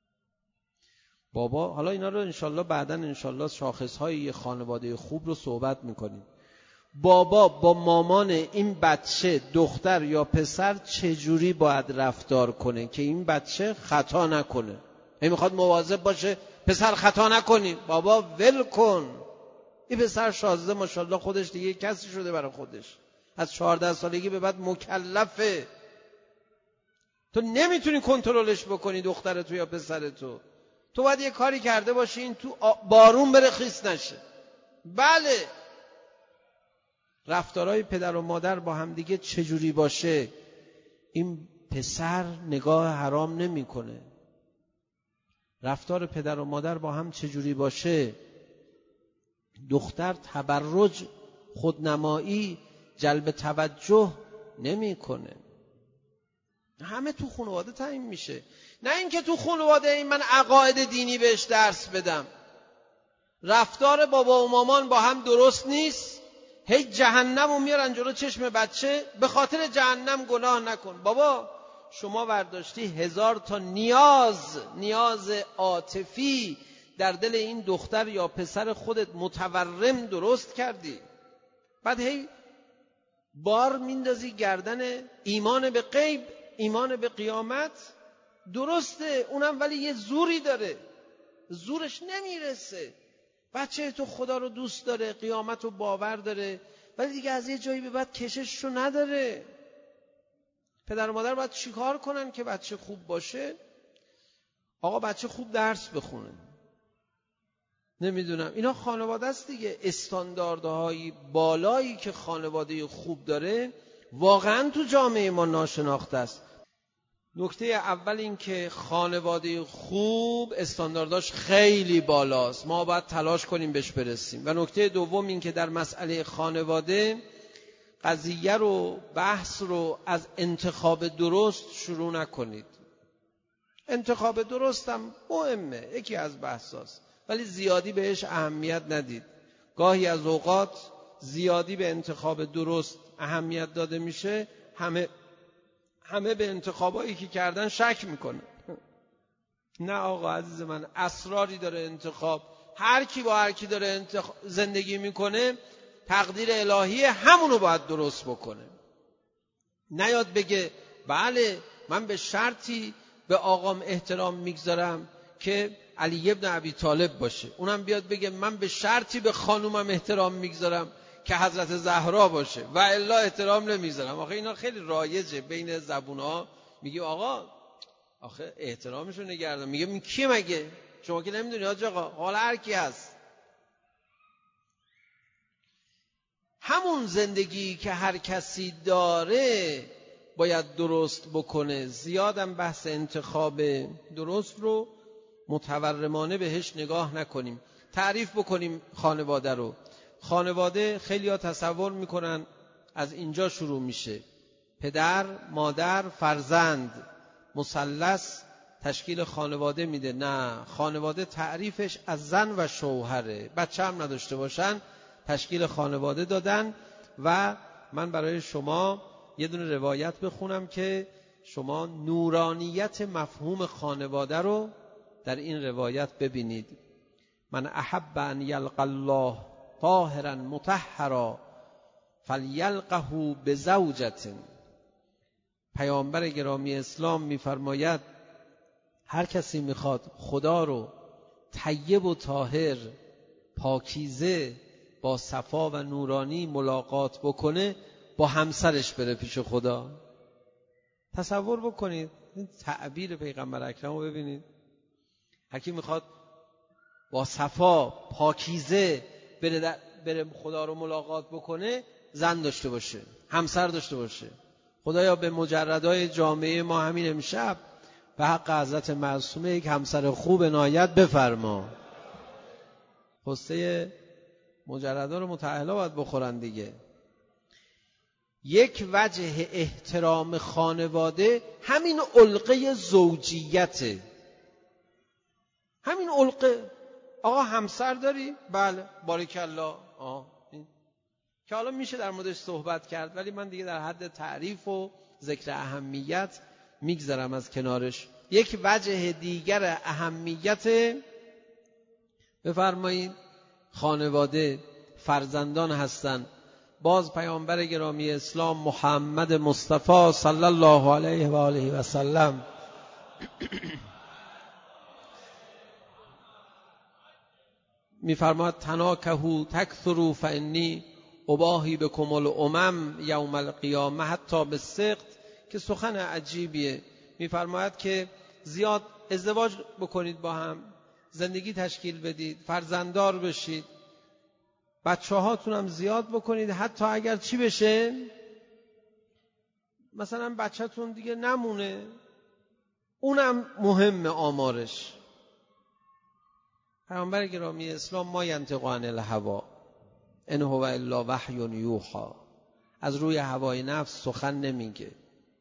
بابا، حالا اینا رو انشالله بعداً انشالله شاخصهای یه خانواده خوب رو صحبت میکنیم. بابا با مامان این بچه دختر یا پسر چجوری باید رفتار کنه که این بچه خطا نکنه؟ این میخواد مواظب باشه پسر خطا نکنی. بابا ول کن. این پسر شازده ماشاءالله خودش دیگه کسی شده برای خودش. از چهارده سالگی به بعد مکلفه. تو نمیتونی کنترلش بکنی دختر تو یا پسر تو. تو باید یه کاری کرده باشی این تو بارون بره خیس نشه. بله. رفتارهای پدر و مادر با هم دیگه چجوری باشه؟ این پسر نگاه حرام نمیکنه. رفتار پدر و مادر با هم چجوری باشه؟ دختر تبرج، خودنمایی، جلب توجه نمیکنه. همه تو خانواده تعیین میشه. نه اینکه تو خانواده این من عقاید دینی بهش درس بدم. رفتار بابا و مامان با هم درست نیست، هی جهنم رو میارن جلو چشم بچه، به خاطر جهنم گناه نکن. بابا شما برداشتی هزار تا نیاز نیاز عاطفی در دل این دختر یا پسر خودت متورم درست کردی، بعد هی بار میندازی گردن ایمان به غیب، ایمان به قیامت. درسته اونم، ولی یه زوری داره، زورش نمیرسه. بچه تو خدا رو دوست داره، قیامت رو باور داره، ولی دیگه از یه جایی به بعد کشش رو نداره. پدر و مادر باید چیکار کنن که بچه خوب باشه؟ آقا بچه خوب درس بخونه، نمیدونم، اینا خانواده است دیگه. استانداردهای بالایی که خانواده خوب داره واقعا تو جامعه ما ناشناخته است. نکته اول این که خانواده خوب استاندارداش خیلی بالاست، ما باید تلاش کنیم بهش برسیم. و نکته دوم این که در مسئله خانواده قضیه رو، بحث رو از انتخاب درست شروع نکنید. انتخاب درست هم مهمه، یکی از بحثاست، ولی زیادی بهش اهمیت ندید. گاهی از اوقات زیادی به انتخاب درست اهمیت داده میشه، همه همه به انتخابایی که کردن شک میکنه. نه آقا عزیز من، اسراری داره انتخاب. هر کی با هر کی داره انتخاب زندگی میکنه، تقدیر الهی همونو باید درست بکنه. نیاد بگه بله من به شرطی به آقام احترام میگذارم که علی ابن ابی طالب باشه، اونم بیاد بگه من به شرطی به خانومم احترام میگذارم که حضرت زهرا باشه و الا احترام نمیذارم. آخه اینا خیلی رایجه بین زبونها. میگه آقا آخه احترامشو نگردم، میگه این کی مگه؟ شما که نمیدونی حاج آقا، حالا هر کی هست. همون زندگی که هر کسی داره باید درست بکنه. زیادم بحث انتخاب درست رو متورمانه بهش نگاه نکنیم. تعریف بکنیم خانواده رو. خانواده خیلی ها تصور میکنن از اینجا شروع میشه، پدر، مادر، فرزند، مثلث تشکیل خانواده میده. نه، خانواده تعریفش از زن و شوهره. بچه هم نداشته باشن تشکیل خانواده دادن. و من برای شما یه دونه روایت بخونم که شما نورانیت مفهوم خانواده رو در این روایت ببینید. من احب ان یلقى الله طاهرا مطهرا فلیلقه بزوجة. پیامبر گرامی اسلام میفرماید هر کسی میخواد خدا رو طیب و طاهر، پاکیزه، با صفا و نورانی ملاقات بکنه، با همسرش بره پیش خدا. تصور بکنید این تعبیر پیغمبر اکرم رو ببینید. هر کی میخواد با صفا، پاکیزه بره, بره خدا رو ملاقات بکنه، زن داشته باشه، همسر داشته باشه. خدایا به مجردای جامعه ما همین امشب به حق حضرت معصومه یک همسر خوب عنایت بفرما. قصه مجردا رو متأهلا باید بخورن دیگه. یک وجه احترام خانواده همین علقه زوجیته. همین علقه. آقا همسر داری؟ بله باریکالله. آه این که حالا میشه در موردش صحبت کرد، ولی من دیگه در حد تعریف و ذکر اهمیت میگذرم از کنارش. یک وجه دیگر اهمیت بفرمایید خانواده، فرزندان هستند. باز پیامبر گرامی اسلام محمد مصطفی صلی الله علیه و آله و سلم میفرماید تناکحوا تکثروا فانی اباهی بکم الامم یوم القیامه حتی بالسقط، که سخن عجیبیه. میفرماید که زیاد ازدواج بکنید، با هم زندگی تشکیل بدید، فرزنددار بشید، بچه هاتون هم زیاد بکنید، حتی اگر چی بشه، مثلا بچه‌تون دیگه نمونه، اونم مهمه آمارش. پیامبر گرامی اسلام ما ینطق عن الهوا ان هو الا وحی یوحی، از روی هوای نفس سخن نمیگه.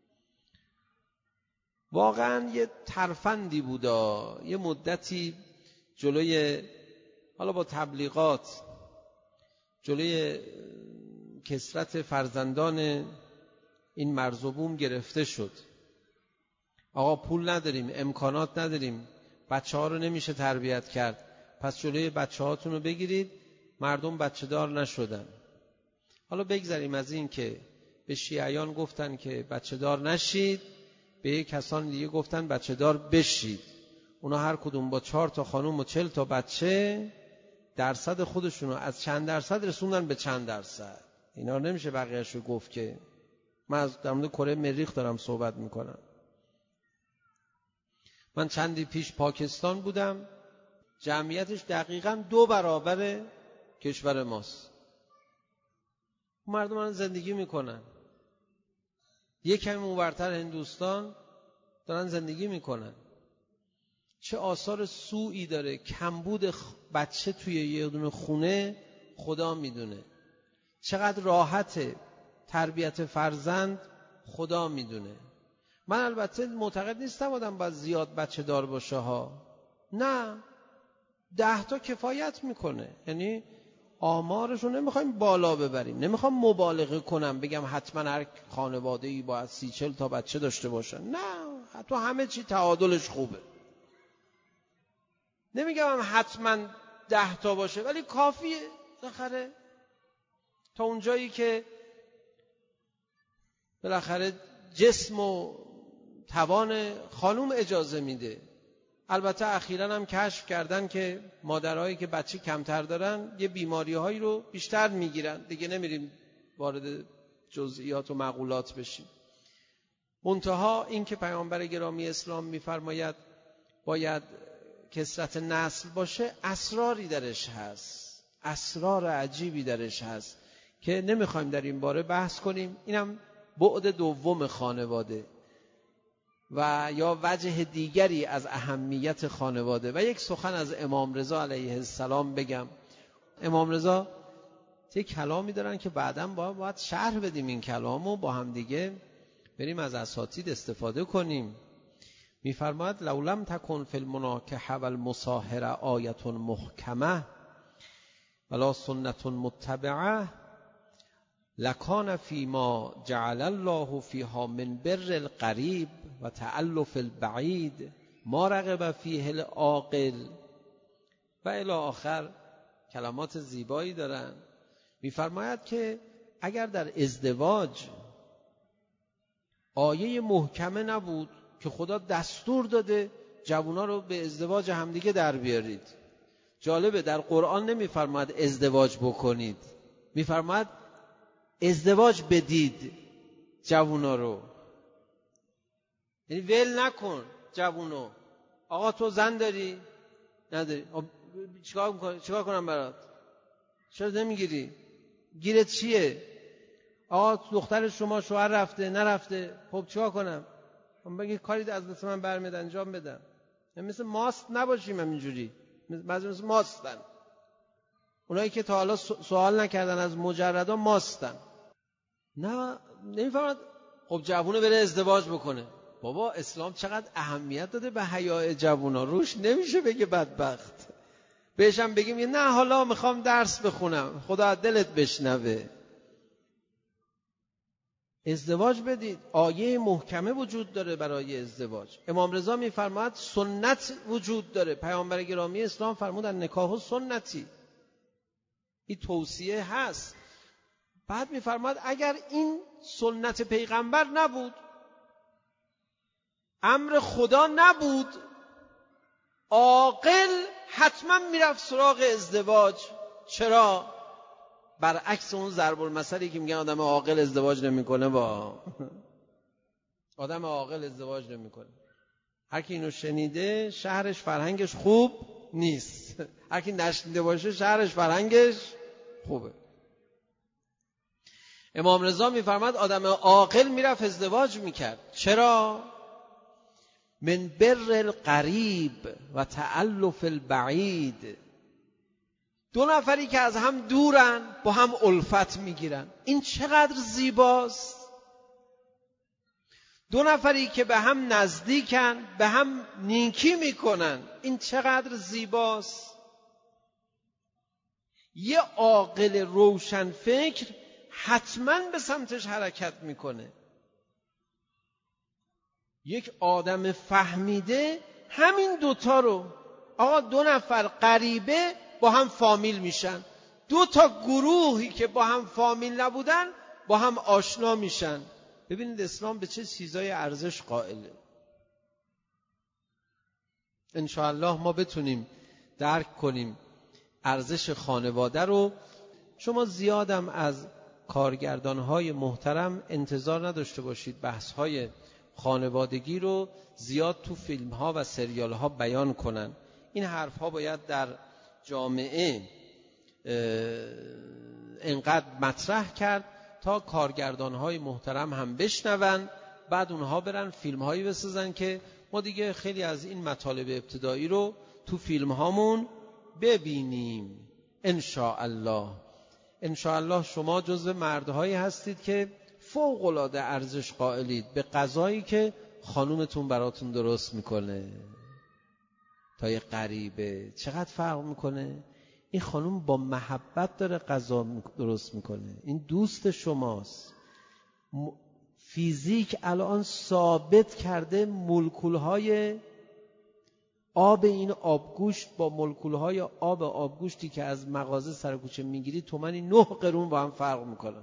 واقعا یه ترفندی بودا یه مدتی جلوی، حالا با تبلیغات، جلوی کثرت فرزندان این مرز و بوم گرفته شد. آقا پول نداریم، امکانات نداریم، بچه ها رو نمیشه تربیت کرد، پس جلوی بچه هاتون رو بگیرید. مردم بچه دار نشدن. حالا بگذاریم از این که به شیعیان گفتن که بچه دار نشید، به یک کسان دیگه گفتن بچه دار بشید. اونا هر کدوم با چهار تا خانوم و چل تا بچه درصد خودشونو از چند درصد رسوندن به چند درصد. اینا نمیشه بقیه‌اش رو گفت که. من از در مورد کره مریخ دارم صحبت میکنم. من چندی پیش پاکستان بودم، جمعیتش دقیقاً دو برابر کشور ماست. مردم زندگی میکنن. یک کمی اونورتر هندوستان دارن زندگی میکنن. چه آثار سوئی داره کمبود بچه توی یه دونه خونه خدا میدونه. چقدر راحته تربیت فرزند خدا میدونه. من البته معتقد نیستم آدم باید زیاد بچه دار باشه ها. نه، ده تا کفایت میکنه. یعنی آمارش رو نمیخوایم بالا ببریم، نمیخوام مبالغه کنم بگم حتما هر خانواده‌ای باید سی چل تا بچه داشته باشن. نه، حتی همه چی تعادلش خوبه. نمیگم حتما ده تا باشه، ولی کافیه بالاخره تا اونجایی که بالاخره جسم و توان خانوم اجازه میده. البته اخیراً هم کشف کردن که مادرهایی که بچه کمتر دارن یه بیماری‌هایی رو بیشتر میگیرن. دیگه نمیریم وارد جزئیات و مقولات بشیم. منتها این که پیامبر گرامی اسلام میفرماید باید کثرت نسل باشه، اسراری درش هست، اسرار عجیبی درش هست که نمیخوایم در این باره بحث کنیم. اینم بعد دوم خانواده و یا وجه دیگری از اهمیت خانواده. و یک سخن از امام رضا علیه السلام بگم. امام رضا یک کلامی دارن که بعداً باید, باید شرح بدیم این کلامو، با هم دیگه بریم از اساتید استفاده کنیم. میفرماید لولم تکن فی المناکحه والمصاهره آیه محکمه ولا سنت متبعه لکان فیما جعل الله فیها من بر القریب و تألف البعید ما رغب فیه العاقل و الی آخر. کلمات زیبایی دارن. میفرماید که اگر در ازدواج آیه محکمه نبود که خدا دستور داده جوونا رو به ازدواج همدیگه در بیارید. جالبه در قرآن نمیفرماید ازدواج بکنید، میفرماید ازدواج بدید جوونا رو. یعنی ول نکن جوونو. آقا تو زن داری؟ نداری؟ چیکار میکنی؟ چیکار کنم برات؟ چرا نمیگیری؟ گیرت چیه؟ آقا دختر شما شوهر رفته نرفته، خب چیکار کنم؟ من بگی کاری از دست من برمیاد انجام بدم. مثل ماست نباشیم همینجوری. بعضی مثل ماستن. اونایی که تا حالا سوال نکردن از مجردا ماستن. نه نمیفهمد. خب جوونه بره ازدواج بکنه. بابا اسلام چقدر اهمیت داده به حیاء جوونا، روش نمیشه بگه بدبخت. بهشم بگیم نه حالا میخوام درس بخونم، خدا دلت بشنوه. ازدواج بدید. آیه محکمه وجود داره برای ازدواج. امام رضا میفرماید سنت وجود داره. پیامبر گرامی اسلام فرمودن نکاح سنتی. این توصیه هست. بعد میفرماید اگر این سنت پیغمبر نبود، امر خدا نبود، عاقل حتما میرفت سراغ ازدواج. چرا؟ برعکس اون ضرب المثلی که میگن آدم عاقل ازدواج نمیکنه. با آدم عاقل ازدواج نمیکنه. هر کی اینو شنیده شهرش فرهنگش خوب نیست. هر کی نشنیده باشه شهرش فرهنگش خوبه. امام رضا میفرماد آدم عاقل میرفت ازدواج میکرد. چرا؟ من بر القریب و تألف البعید. دو نفری که از هم دورن با هم الفت میگیرن. این چقدر زیباست. دو نفری که به هم نزدیکن به هم نیکی میکنن. این چقدر زیباست. یه عاقل روشن فکر حتما به سمتش حرکت میکنه. یک آدم فهمیده همین دوتا رو، آقا دو نفر غریبه با هم فامیل میشن، دو تا گروهی که با هم فامیل نبودن با هم آشنا میشن. ببینید اسلام به چه چیزای ارزش قائله. انشاءالله ما بتونیم درک کنیم ارزش خانواده رو. شما زیادم از کارگردانهای محترم انتظار نداشته باشید بحثهای خانوادگی رو زیاد تو فیلم ها و سریال ها بیان کنن. این حرف ها باید در جامعه انقدر مطرح کرد تا کارگردان های محترم هم بشنون، بعد اونها برن فیلم هایی بسازن که ما دیگه خیلی از این مطالب ابتدایی رو تو فیلم هامون ببینیم. انشاءالله انشاءالله شما جزو مردهایی هستید که فوق العاده ارزش قائلید به غذایی که خانومتون براتون درست میکنه. تا یه غریبه چقدر فرق میکنه. این خانوم با محبت داره غذا درست میکنه، این دوست شماست. فیزیک الان ثابت کرده مولکولهای آب این آبگوشت با مولکولهای آب آبگوشتی که از مغازه سر کوچه میگیری تومنی نه قرون با هم فرق میکنن.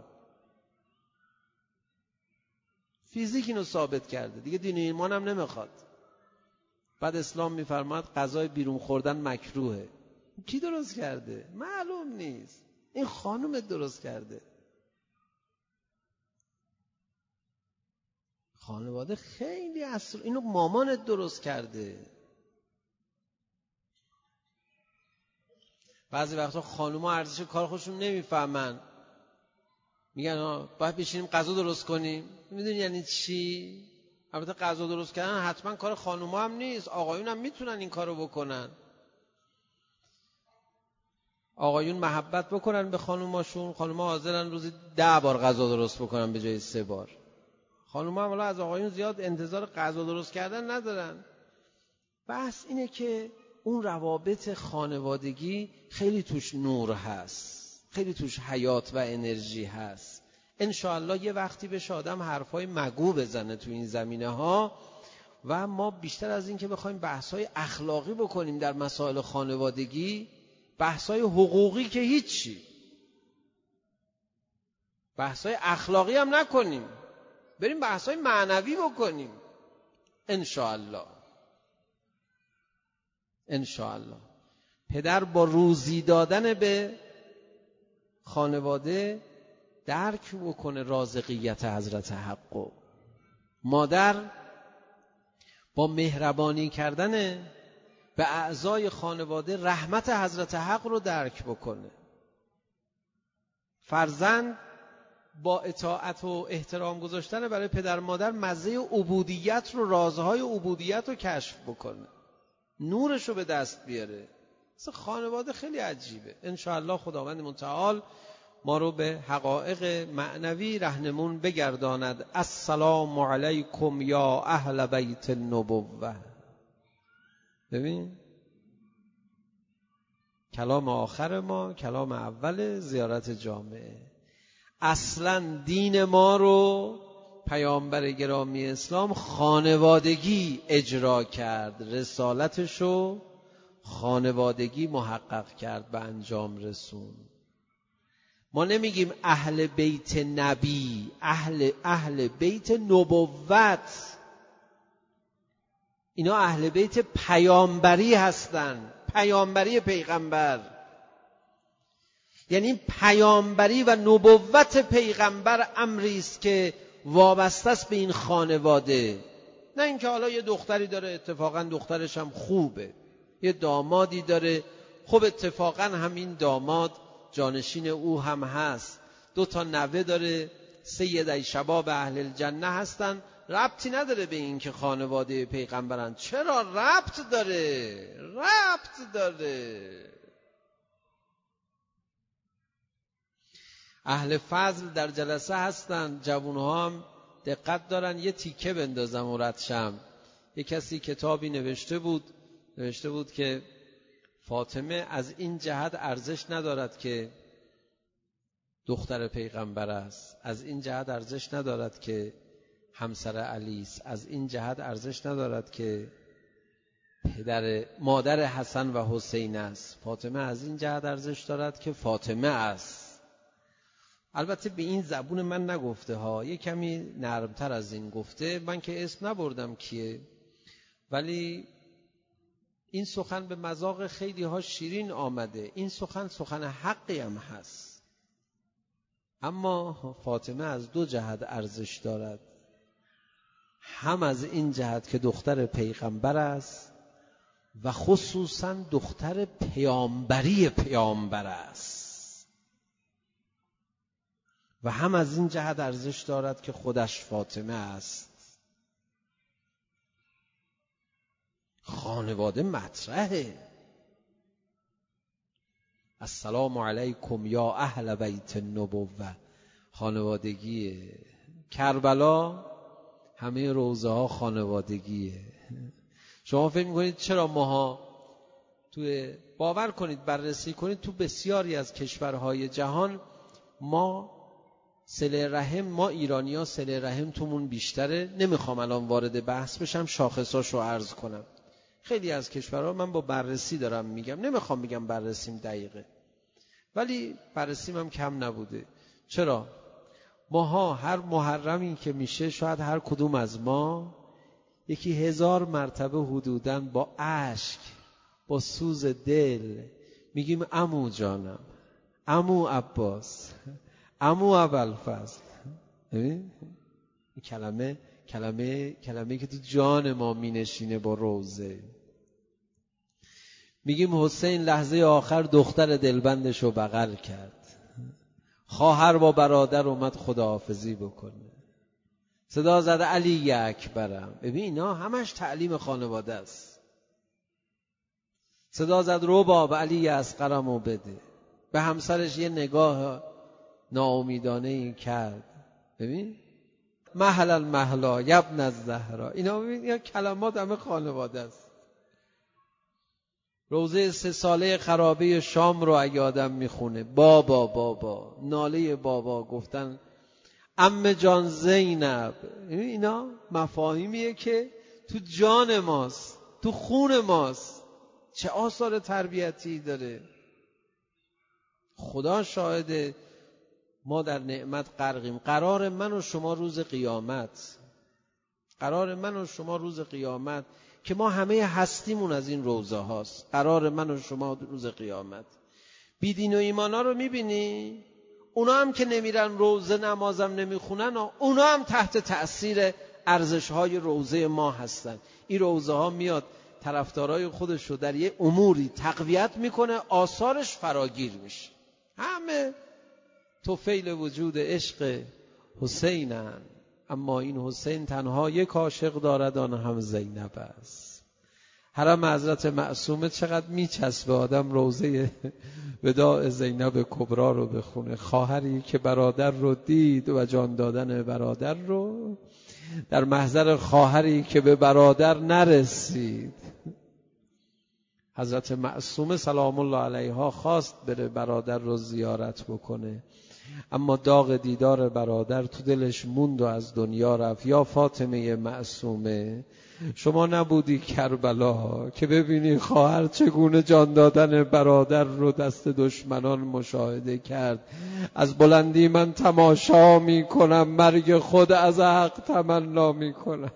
فیزیک اینو ثابت کرده دیگه، دین ایمان هم نمیخواد. بعد اسلام میفرماد غذای بیرون خوردن مکروهه. کی درست کرده؟ معلوم نیست. این خانم درست کرده. خانواده خیلی اصل، اینو مامانت درست کرده. بعضی وقتا خانوما ارزش کار خودشون نمیفهمن، میگن باید بشینیم غذا درست کنیم. میدونی یعنی چی؟ البته غذا درست کردن حتما کار خانوما هم نیست، آقایون هم میتونن این کارو بکنن. آقایون محبت بکنن به خانوماشون، خانوما حاضرن روزی ده بار غذا درست بکنن به جای سه بار. خانوما هم از آقایون زیاد انتظار غذا درست کردن ندارن. بحث اینه که اون روابط خانوادگی خیلی توش نور هست، خیلی توش حیات و انرژی هست. انشاءالله یه وقتی بشه آدم حرفای مگو بزنه تو این زمینه ها و ما بیشتر از این که بخوایم بحثای اخلاقی بکنیم در مسائل خانوادگی، بحثای حقوقی که هیچی، بحثای اخلاقی هم نکنیم، بریم بحثای معنوی بکنیم. انشاءالله انشاءالله پدر با روزی دادن به خانواده درک بکنه رازقیت حضرت حق. مادر با مهربانی کردن به اعضای خانواده رحمت حضرت حق رو درک بکنه. فرزند با اطاعت و احترام گذاشتن برای پدر مادر مزه عبودیت رو، رازهای عبودیت رو کشف بکنه، نورش رو به دست بیاره. مثل خانواده خیلی عجیبه. انشاءالله خداوند متعال ما رو به حقایق معنوی رهنمون بگرداند. السلام علیکم یا اهل بیت النبوه. ببین کلام آخر ما، کلام اول زیارت جامعه. اصلا دین ما رو پیامبر گرامی اسلام خانوادگی اجرا کرد، رسالتشو خانوادگی محقق کرد، به انجام رسون. ما نمیگیم اهل بیت نبی، اهل اهل بیت نبوت. اینا اهل بیت پیامبری هستن، پیامبری پیغمبر. یعنی پیامبری و نبوت پیغمبر امری است که وابسته است به این خانواده. نه اینکه حالا یه دختری داره اتفاقا دخترش هم خوبه، یه دامادی داره، خب اتفاقا همین داماد جانشین او هم هست، دو تا نوه داره، سید شباب اهل الجنه هستن، ربطی نداره به این که خانواده پیغمبرن. چرا ربط داره؟ ربط داره. اهل فضل در جلسه هستن، جوانها هم دقت دارن. یه تیکه بندازم و رد شم. یه کسی کتابی نوشته بود نوشته بود که فاطمه از این جهت ارزش ندارد که دختر پیغمبر است، از این جهت ارزش ندارد که همسر علی است، از این جهت ارزش ندارد که پدر مادر حسن و حسین است. فاطمه از این جهت ارزش دارد که فاطمه است. البته به این زبون من نگفته ها، یه کمی نرمتر از این گفته. من که اسم نبردم کیه، ولی این سخن به مذاق خیلی ها شیرین آمده. این سخن سخن حقی هم هست، اما فاطمه از دو جهت ارزش دارد. هم از این جهت که دختر پیغمبر است و خصوصا دختر پیامبری پیامبر است، و هم از این جهت ارزش دارد که خودش فاطمه است. خانواده مطرحه. السلام علیکم یا اهل بیت النبوه، خانوادگیه. کربلا همه روضه ها خانوادگیه. شما فکر میکنید چرا ماها توی باور کنید بررسی کنید تو بسیاری از کشورهای جهان ما صله رحم، ما ایرانی ها صله رحم تومون بیشتره. نمیخوام الان وارد بحث بشم، شاخصاشو عرض کنم. خیلی از کشورها من با بررسی دارم میگم، نمیخوام میگم بررسیم دقیقه، ولی بررسیم هم کم نبوده. چرا؟ ماها هر محرمی که میشه شاید هر کدوم از ما یکی هزار مرتبه حدوداً با اشک، با سوز دل میگیم عمو جانم، عمو عباس، عمو ابوالفضل. ببین این کلمه کلمه کلمه که تو جان ما مینشینه با روزه. میگیم حسین لحظه آخر دختر دلبندش رو بغل کرد، خواهر با برادر اومد خداحافظی بکنه، صدا زد علی اکبرم. ببین اینا همش تعلیم خانواده است. صدا زد رو باب علی اصغرمو بده. به همسرش یه نگاه ناامیدانه این کرد. ببین محل المحلا یبن الزهرا، اینا ببین یا کلمات همه خانواده است. روزه سه ساله خرابه شام رو اگه آدم میخونه، بابا بابا ناله بابا، گفتن عمه جان زینب، اینا مفاهیمیه که تو جان ماست، تو خون ماست. چه آثار تربیتی داره. خدا شاهده ما در نعمت غرقیم. قرار من و شما روز قیامت، قرار من و شما روز قیامت که ما همه هستیمون از این روزه هاست. قرار من و شما روز قیامت. بیدین و ایمانا رو میبینی؟ اونا هم که نمیرن روزه نمازم نمیخونن، اونا هم تحت تأثیر ارزش‌های روزه ما هستن. این روزه ها میاد طرفدارای خودش رو در یه اموری تقویت میکنه، آثارش فراگیر میشه. همه طفیل وجود عشق حسینن، اما این حسین تنها یک عاشق دارد، آن هم زینب است. حرم حضرت معصومه چقدر میچسبه آدم روزه وداع زینب کبرا رو بخونه. خواهری که برادر رو دید و جان دادن برادر رو، در محضر خواهری که به برادر نرسید. حضرت معصومه سلام الله علیها خواست بره برادر رو زیارت بکنه، اما داغ دیدار برادر تو دلش موند و از دنیا رفت. یا فاطمه معصومه، شما نبودی کربلا که ببینی خواهر چگونه جان دادن برادر رو دست دشمنان مشاهده کرد. از بلندی من تماشا می کنم، مرگ خود از حق تمنا می کنم.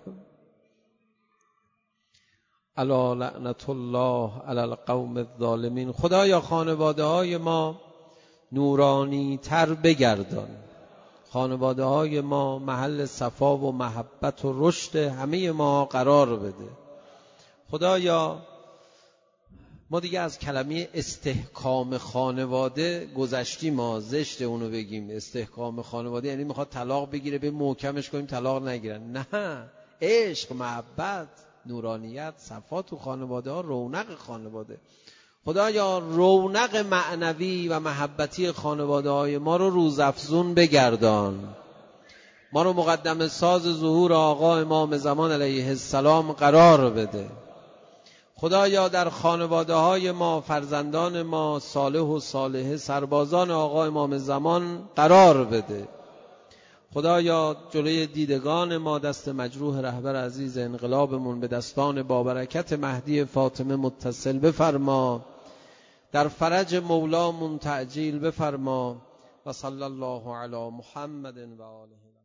الا لعنت الله علی القوم الظالمین. خدایا خانواده های ما نورانی تر بگردان، خانواده های ما محل صفا و محبت و رشد همه ما قرار بده. خدایا ما دیگه از کلمه استحکام خانواده گذشتیم، ما زشت اونو بگیم. استحکام خانواده یعنی میخواد طلاق بگیره به محکمش کنیم طلاق نگیرن. نه، عشق، محبت، نورانیت، صفا تو خانواده ها، رونق خانواده. خدایا رونق معنوی و محبتی خانواده های ما رو روزافزون بگردان. ما رو مقدم ساز ظهور آقا امام زمان علیه السلام قرار بده. خدایا در خانواده های ما، فرزندان ما صالح و صالحه، سربازان آقا امام زمان قرار بده. خدایا جلوی دیدگان ما دست مجروح رهبر عزیز انقلابمون به دستان بابرکت مهدی فاطمه متصل بفرما، در فرج مولامون تعجیل بفرما. و صلی الله علی محمد و آله.